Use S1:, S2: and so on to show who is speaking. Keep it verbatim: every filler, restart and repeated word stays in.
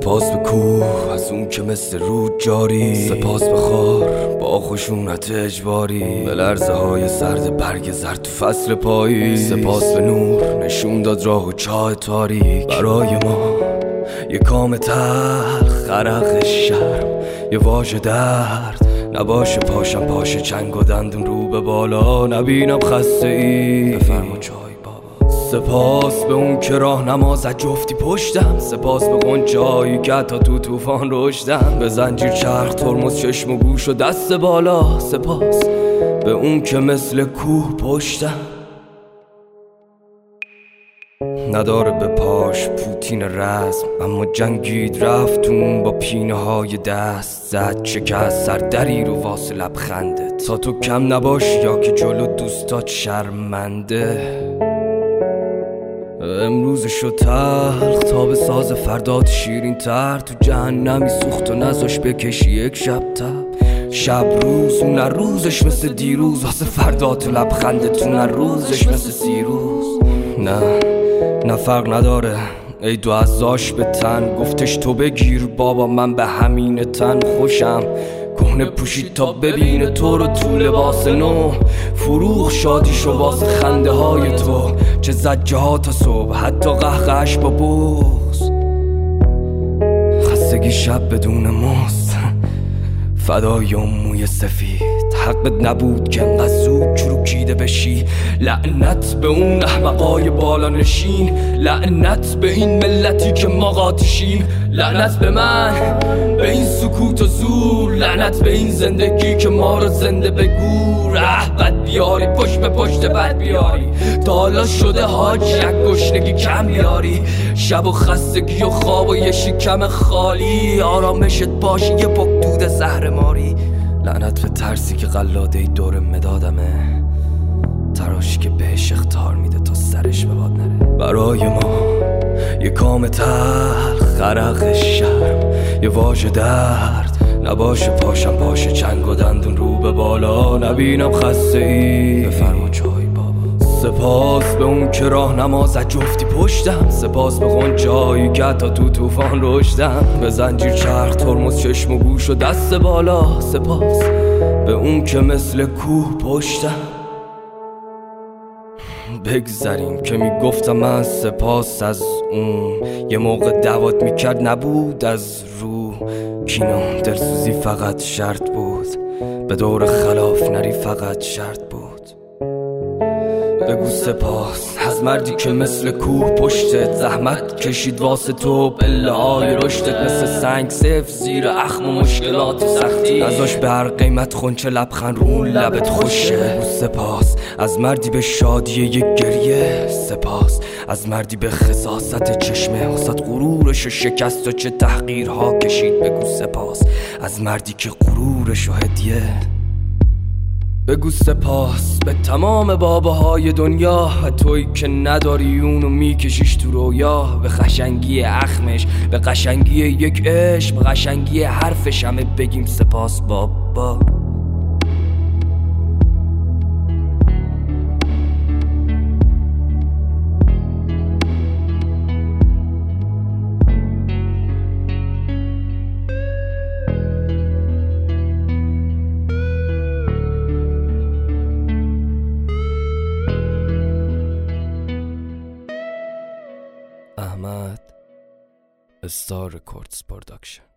S1: سپاس به کوه از اون که مثل رود جاری، سپاس به خار با خشونت اجباری، به لرزه های سرد برگ زرد تو فصل پایی. سپاس به نور نشون داد راه و چاه تاریک برای ما، یه کام تلخ خرق شرم، یه واژه درد نباشه پاشم پاشه چنگ و دندون رو به بالا، نبینم خسته ای بفرما چای بابا. سپاس به اون که راه نماز جفتی پشتم، سپاس به غنچه‌هایی که تا تو طوفان رشدم، به زنجیر چرخ ترمز چشم و گوش و دست بالا. سپاس به اون که مثل کوه پشتم، نداره به پاش پوتین رزم، اما جنگید رفتون با پینه های دست، زد شکست سردری رو واسه لبخنده تا تو کم نباشی یا که جلو دوستات شرمنده. امروز شد تلخ تا به ساز فردات شیرین تر، تو جهنمی سوخت و نذاش بکشی یک شب تب. شب روز اون روزش مثل دیروز، واسه فردات و لبخندتون روزش مثل سیروز. نه نه فرق نداره ای دو ازاش به تن، گفتش تو بگیر بابا من به همین تن خوشم. کهنه پوشید تا ببینه تو رو تو لباس نو، فروغ شادیشو واسه خنده های تو، چه زجه ها تا صبح حتی قهقهش با بغض. خستگی شب بدون مست فدای اون موی سفید، حقت نبود که انقدر زود چروکیده بشی. لعنت به اون احمقای بالا نشین، لعنت به این ملتی که ما قاتشیم، لعنت به من به این سکوت و زور، لعنت به این زندگی که ما رو زنده به گور. اه بد بیاری پشت به پشت بد بیاری، تا حالا شده حاج یک گشنگی کم بیاری، شب و خستگی و خواب و یه شکم خالی، آرامشت باشه یه پک دود زهر ماری. لعنت به ترسی که قلاده ای دور مدادمه، تراشی که بهش اختار میده تا سرش به باد نره. برای ما یه کام تلخ خرق شرم، یه واژه درد نباشه پاشم باشه چنگ و دندون رو به بالا، نبینم خسته ای بفرما چای بابا. سپاس به اون که راه نماز جفتی پشتم، سپاس به غنچه‌هایی که تا تو طوفان رشدم، به زنجیر چرخ ترمز چشم و گوش و دست بالا. سپاس به اون که مثل کوه پشتم. بگذریم که میگفتم من سپاس از اون، یه موقع دوات میکرد نبود از رو کینم، دلسوزی فقط شرط بود، به دور خلاف نری فقط شرط بود. بگو سپاس از مردی که مثل کوه پشتت زحمت کشید واسه تو، پله های رشدت مثل سنگ صفر زیر اخم و مشکلات و سختی، نذاش به هر قیمت خونچه لبخند رو لبت خوشه. بگو سپاس از مردی به شادی یک گریه، سپاس از مردی به خساست چشمه واسط غرورشو شکست و چه تحقیرها کشید. بگو سپاس از مردی که غرورشو هدیه. بگو سپاس به تمام باباهای دنیا، تویی که نداری اونو میکشیش تو رویا، به قشنگی اخمش، به قشنگی یک عشق، به قشنگی حرفش همه بگیم سپاس بابا. احمد استار رکوردز پروداکشن.